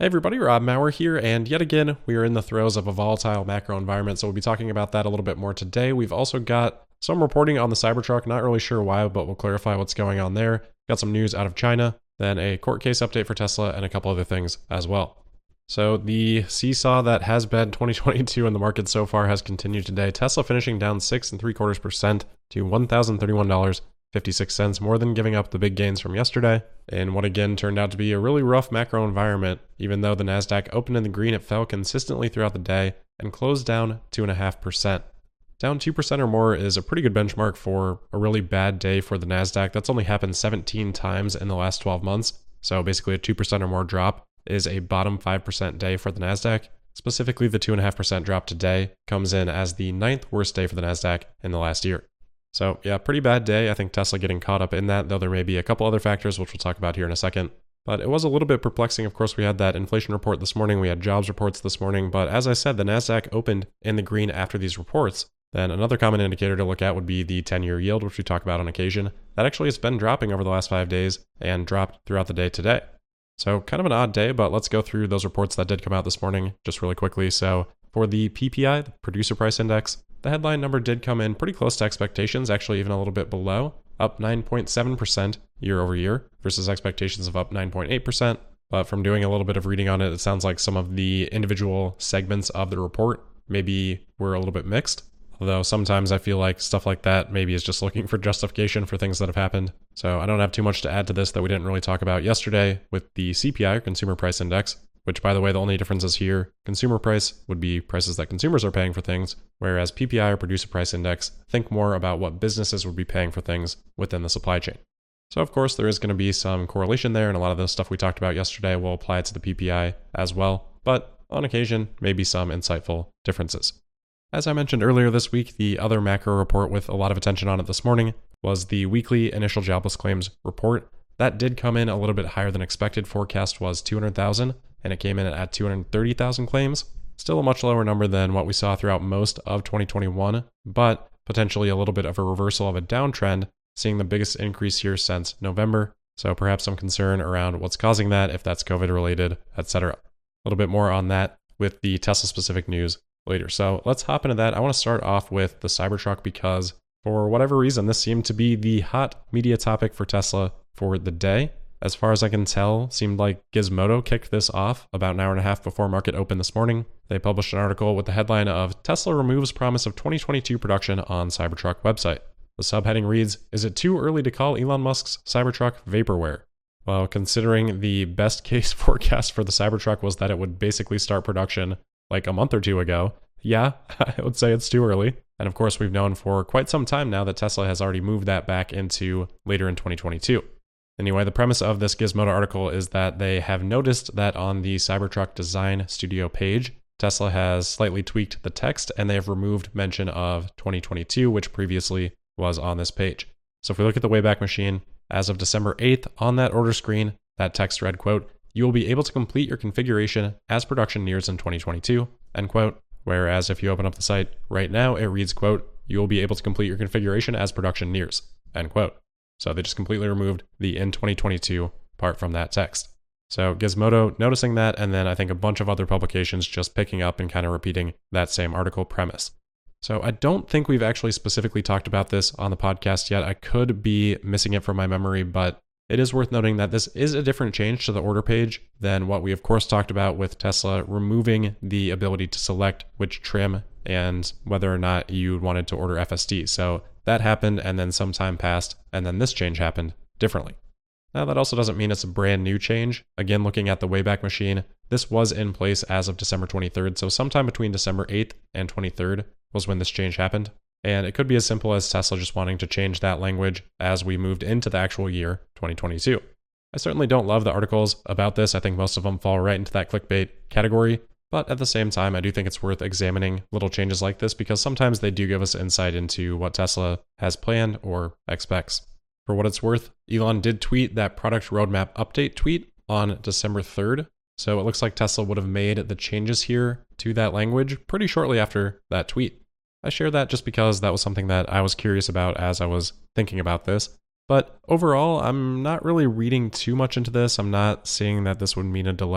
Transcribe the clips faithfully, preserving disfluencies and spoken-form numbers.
Hey everybody, Rob Maurer here, and yet again, we are in the throes of a volatile macro environment, so we'll be talking about that a little bit more today. We've also got some reporting on the Cybertruck, not really sure why, but we'll clarify what's going on there. Got some news out of China, then a court case update for Tesla, and a couple other things as well. So the seesaw that has been twenty twenty-two in the market so far has continued today. Tesla finishing down six and three quarters percent to one thousand thirty-one dollars and fifty-six cents, more than giving up the big gains from yesterday, in what again turned out to be a really rough macro environment. Even though the Nasdaq opened in the green, it fell consistently throughout the day and closed down two point five percent. Down two percent or more is a pretty good benchmark for a really bad day for the Nasdaq. That's only happened seventeen times in the last twelve months, so basically a two percent or more drop is a bottom five percent day for the Nasdaq. Specifically, the two point five percent drop today comes in as the ninth worst day for the Nasdaq in the last year. So yeah, pretty bad day. I think Tesla getting caught up in that, though there may be a couple other factors, which we'll talk about here in a second. But it was a little bit perplexing. Of course, we had that inflation report this morning. We had jobs reports this morning. But as I said, the Nasdaq opened in the green after these reports. Then another common indicator to look at would be the ten-year yield, which we talk about on occasion. That actually has been dropping over the last five days and dropped throughout the day today. So kind of an odd day, but let's go through those reports that did come out this morning just really quickly. So for the P P I, the Producer Price Index, the headline number did come in pretty close to expectations, actually even a little bit below, up nine point seven percent year over year versus expectations of up nine point eight percent. But from doing a little bit of reading on it, it sounds like some of the individual segments of the report maybe were a little bit mixed. Although sometimes I feel like stuff like that maybe is just looking for justification for things that have happened. So I don't have too much to add to this that we didn't really talk about yesterday with the C P I, or Consumer Price Index, which, by the way, the only difference is here, consumer price would be prices that consumers are paying for things, whereas P P I, or Producer Price Index, think more about what businesses would be paying for things within the supply chain. So of course, there is going to be some correlation there, and a lot of the stuff we talked about yesterday will apply to the P P I as well, but on occasion, maybe some insightful differences. As I mentioned earlier this week, the other macro report with a lot of attention on it this morning was the weekly initial jobless claims report. That did come in a little bit higher than expected. Forecast was two hundred thousand, and it came in at two hundred thirty thousand claims. Still a much lower number than what we saw throughout most of twenty twenty-one, but potentially a little bit of a reversal of a downtrend, seeing the biggest increase here since November. So perhaps some concern around what's causing that, if that's COVID related, et cetera. A little bit more on that with the Tesla specific news later. So let's hop into that. I want to start off with the Cybertruck because for whatever reason, this seemed to be the hot media topic for Tesla for the day. As far as I can tell, seemed like Gizmodo kicked this off about an hour and a half before market opened this morning. They published an article with the headline of Tesla removes promise of twenty twenty-two production on Cybertruck website. The subheading reads, "Is it too early to call Elon Musk's Cybertruck vaporware?" Well, considering the best case forecast for the Cybertruck was that it would basically start production like a month or two ago, yeah, I would say it's too early. And of course, we've known for quite some time now that Tesla has already moved that back into later in twenty twenty-two. Anyway, the premise of this Gizmodo article is that they have noticed that on the Cybertruck Design Studio page, Tesla has slightly tweaked the text and they have removed mention of twenty twenty-two, which previously was on this page. So if we look at the Wayback Machine, as of December eighth, on that order screen, that text read, quote, "You will be able to complete your configuration as production nears in twenty twenty-two, end quote. Whereas if you open up the site right now, it reads, quote, "You will be able to complete your configuration as production nears," end quote. So they just completely removed the in twenty twenty-two part from that text. So Gizmodo noticing that, and then I think a bunch of other publications just picking up and kind of repeating that same article premise. So I don't think we've actually specifically talked about this on the podcast yet. I could be missing it from my memory, but it is worth noting that this is a different change to the order page than what we of course talked about with Tesla removing the ability to select which trim and whether or not you wanted to order F S D. So that happened, and then some time passed, and then this change happened differently. Now that also doesn't mean it's a brand new change. Again, looking at the Wayback Machine, this was in place as of December twenty-third. So sometime between December eighth and twenty-third was when this change happened. And it could be as simple as Tesla just wanting to change that language as we moved into the actual year, twenty twenty-two. I certainly don't love the articles about this. I think most of them fall right into that clickbait category. But at the same time, I do think it's worth examining little changes like this because sometimes they do give us insight into what Tesla has planned or expects. For what it's worth, Elon did tweet that product roadmap update tweet on December third. So it looks like Tesla would have made the changes here to that language pretty shortly after that tweet. I share that just because that was something that I was curious about as I was thinking about this. But overall, I'm not really reading too much into this. I'm not seeing that this would mean a delay.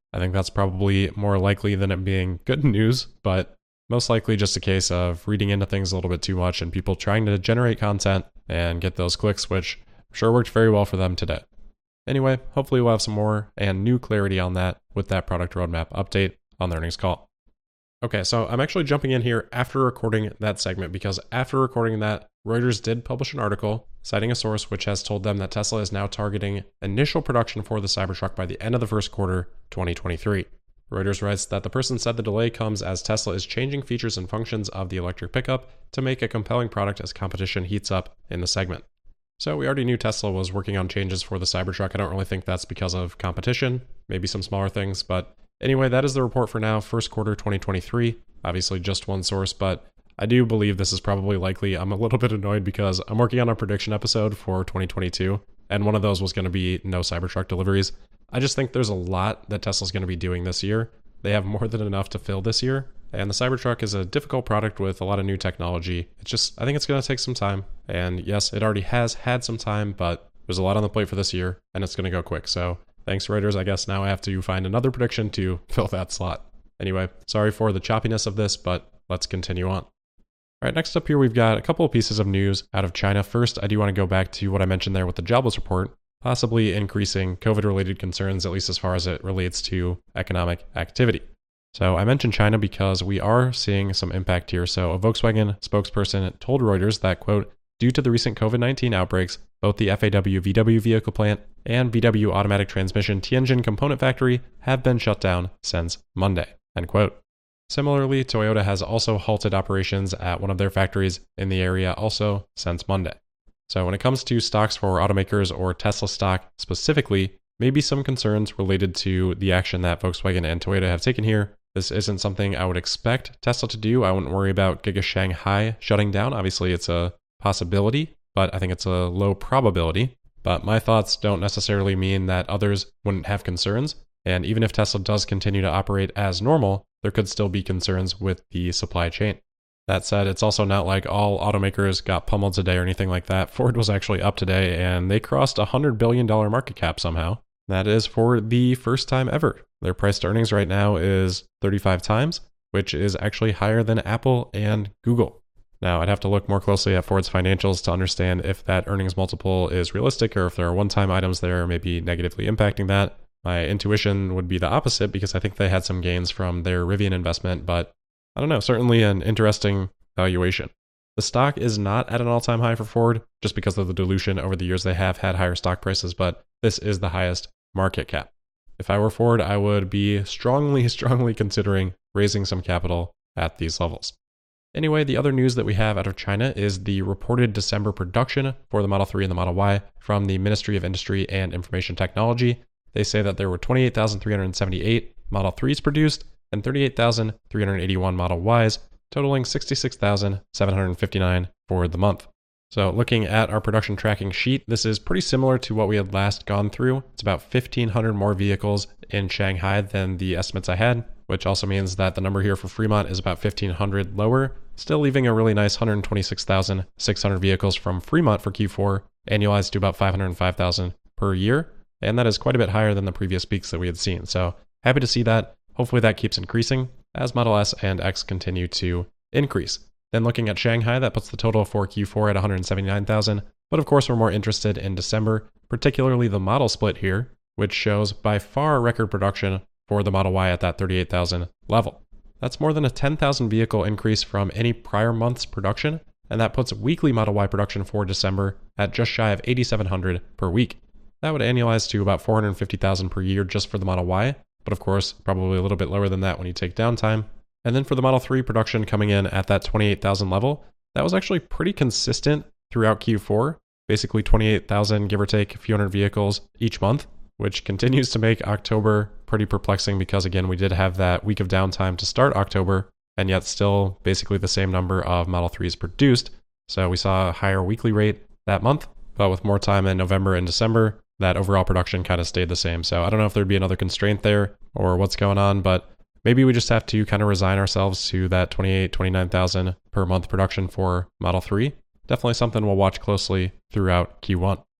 I think that's probably more likely than it being good news, but most likely just a case of reading into things a little bit too much and people trying to generate content and get those clicks, which I'm sure worked very well for them today. Anyway, hopefully we'll have some more and new clarity on that with that product roadmap update on the earnings call. Okay, so I'm actually jumping in here after recording that segment because after recording that, Reuters did publish an article citing a source which has told them that Tesla is now targeting initial production for the Cybertruck by the end of the first quarter twenty twenty-three. Reuters writes that the person said the delay comes as Tesla is changing features and functions of the electric pickup to make a compelling product as competition heats up in the segment. So we already knew Tesla was working on changes for the Cybertruck. I don't really think that's because of competition, maybe some smaller things, but anyway, that is the report for now, first quarter twenty twenty-three. Obviously just one source, but I do believe this is probably likely. I'm a little bit annoyed because I'm working on a prediction episode for twenty twenty-two, and one of those was going to be no Cybertruck deliveries. I just think there's a lot that Tesla's going to be doing this year. They have more than enough to fill this year, and the Cybertruck is a difficult product with a lot of new technology. It's just, I think it's going to take some time, and yes, it already has had some time, but there's a lot on the plate for this year, and it's going to go quick. So thanks, Reuters. I guess now I have to find another prediction to fill that slot. Anyway, sorry for the choppiness of this, but let's continue on. All right, next up here, we've got a couple of pieces of news out of China. First, I do want to go back to what I mentioned there with the jobless report, possibly increasing COVID-related concerns, at least as far as it relates to economic activity. So I mentioned China because we are seeing some impact here. So a Volkswagen spokesperson told Reuters that, quote, due to the recent COVID nineteen outbreaks, both the F A W V W vehicle plant and V W automatic transmission Tianjin component factory have been shut down since Monday, end quote. Similarly, Toyota has also halted operations at one of their factories in the area also since Monday. So when it comes to stocks for automakers or Tesla stock specifically, maybe some concerns related to the action that Volkswagen and Toyota have taken here. This isn't something I would expect Tesla to do. I wouldn't worry about Giga Shanghai shutting down. Obviously, it's a possibility, but I think it's a low probability. But my thoughts don't necessarily mean that others wouldn't have concerns. And even if Tesla does continue to operate as normal, there could still be concerns with the supply chain. That said, it's also not like all automakers got pummeled today or anything like that. Ford was actually up today and they crossed a one hundred billion dollars market cap somehow. That is for the first time ever. Their price to earnings right now is thirty-five times, which is actually higher than Apple and Google. Now, I'd have to look more closely at Ford's financials to understand if that earnings multiple is realistic or if there are one-time items there maybe negatively impacting that. My intuition would be the opposite because I think they had some gains from their Rivian investment, but I don't know, certainly an interesting valuation. The stock is not at an all-time high for Ford just because of the dilution over the years. They have had higher stock prices, but this is the highest market cap. If I were Ford, I would be strongly, strongly considering raising some capital at these levels. Anyway, the other news that we have out of China is the reported December production for the Model three and the Model Y from the Ministry of Industry and Information Technology. They say that there were twenty-eight thousand three hundred seventy-eight Model threes produced and thirty-eight thousand three hundred eighty-one Model Ys, totaling sixty-six thousand seven hundred fifty-nine for the month. So looking at our production tracking sheet, this is pretty similar to what we had last gone through. It's about fifteen hundred more vehicles in Shanghai than the estimates I had, which also means that the number here for Fremont is about fifteen hundred lower, still leaving a really nice one hundred twenty-six thousand six hundred vehicles from Fremont for Q four, annualized to about five hundred five thousand per year. And that is quite a bit higher than the previous peaks that we had seen. So happy to see that. Hopefully that keeps increasing as Model S and X continue to increase. Then looking at Shanghai, that puts the total for Q four at one hundred seventy-nine thousand. But of course, we're more interested in December, particularly the model split here, which shows by far record production for the Model Y at that thirty-eight thousand level. That's more than a ten thousand vehicle increase from any prior month's production, and that puts weekly Model Y production for December at just shy of eighty-seven hundred per week. That would annualize to about four hundred fifty thousand per year just for the Model Y, but of course, probably a little bit lower than that when you take downtime. And then for the Model three production coming in at that twenty-eight thousand level, that was actually pretty consistent throughout Q four, basically twenty-eight thousand, give or take a few hundred vehicles each month, which continues to make October pretty perplexing because again, we did have that week of downtime to start October, and yet still basically the same number of Model threes produced. So we saw a higher weekly rate that month, but with more time in November and December, that overall production kind of stayed the same. So I don't know if there'd be another constraint there or what's going on, but maybe we just have to kind of resign ourselves to that twenty-eight, twenty-nine thousand per month production for Model three. Definitely something we'll watch closely throughout Q one.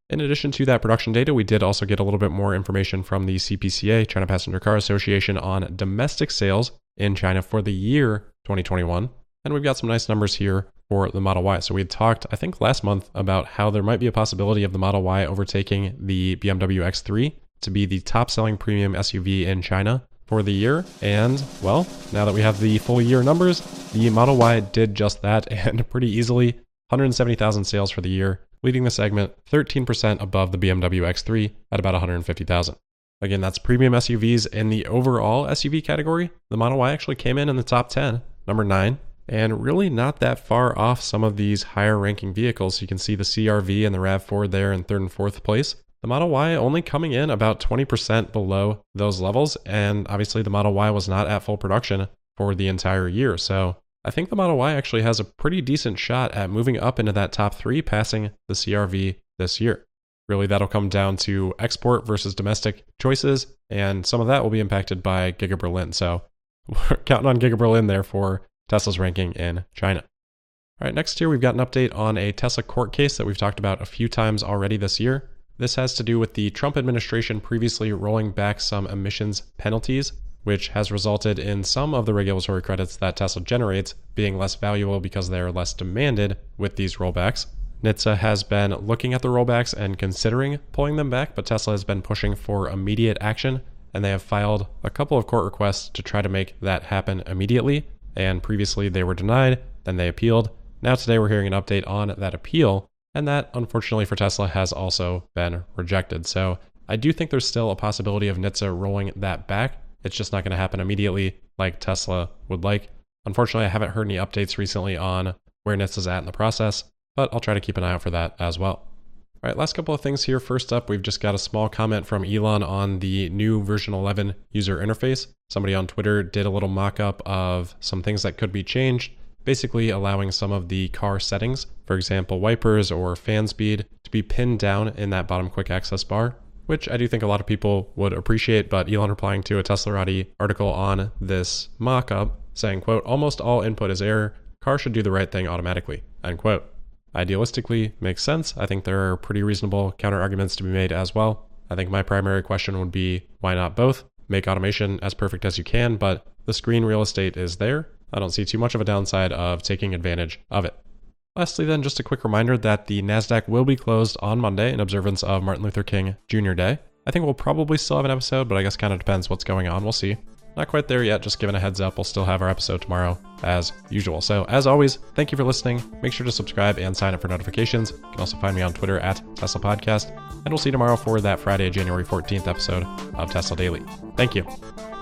In addition to that production data, we did also get a little bit more information from the C P C A, China Passenger Car Association, on domestic sales in China for the year twenty twenty-one. And we've got some nice numbers here for the Model Y. So we had talked, I think last month, about how there might be a possibility of the Model Y overtaking the B M W X three to be the top selling premium S U V in China for the year. And well, now that we have the full year numbers, the Model Y did just that, and pretty easily, one hundred seventy thousand sales for the year, leading the segment thirteen percent above the B M W X three at about one hundred fifty thousand. Again, that's premium S U Vs. In the overall S U V category, the Model Y actually came in in the top ten, number nine, and really not that far off some of these higher ranking vehicles. You can see the C R V and the RAV four there in third and fourth place. The Model Y only coming in about twenty percent below those levels, and obviously the Model Y was not at full production for the entire year. So I think the Model Y actually has a pretty decent shot at moving up into that top three, passing the C R V this year. Really, that'll come down to export versus domestic choices, and some of that will be impacted by Giga Berlin. So we're counting on Giga Berlin there for Tesla's ranking in China. All right, next here we've got an update on a Tesla court case that we've talked about a few times already this year. This has to do with the Trump administration previously rolling back some emissions penalties, which has resulted in some of the regulatory credits that Tesla generates being less valuable because they're less demanded with these rollbacks. N H T S A has been looking at the rollbacks and considering pulling them back, but Tesla has been pushing for immediate action, and they have filed a couple of court requests to try to make that happen immediately. And previously they were denied, then they appealed. Now today we're hearing an update on that appeal, and that, unfortunately for Tesla, has also been rejected. So I do think there's still a possibility of N H T S A rolling that back. It's just not going to happen immediately like Tesla would like. Unfortunately, I haven't heard any updates recently on where N H T S A is at in the process, but I'll try to keep an eye out for that as well. All right, last couple of things here. First up, we've just got a small comment from Elon on the new version eleven user interface. Somebody on Twitter did a little mock-up of some things that could be changed, basically allowing some of the car settings, for example, wipers or fan speed, to be pinned down in that bottom quick access bar, which I do think a lot of people would appreciate. But Elon replying to a Teslarati article on this mock-up saying, quote, "Almost all input is error. Car should do the right thing automatically," end quote. Idealistically makes sense. I think there are pretty reasonable counter arguments to be made as well. I think my primary question would be, why not both? Make automation as perfect as you can, but the screen real estate is there. I don't see too much of a downside of taking advantage of it. Lastly then, just a quick reminder that the NASDAQ will be closed on Monday in observance of Martin Luther King Junior Day. I think we'll probably still have an episode, but I guess kind of depends what's going on. We'll see. Not quite there yet, just giving a heads up. We'll still have our episode tomorrow as usual. So as always, thank you for listening. Make sure to subscribe and sign up for notifications. You can also find me on Twitter at Tesla Podcast, and we'll see you tomorrow for that Friday, January fourteenth episode of Tesla Daily. Thank you.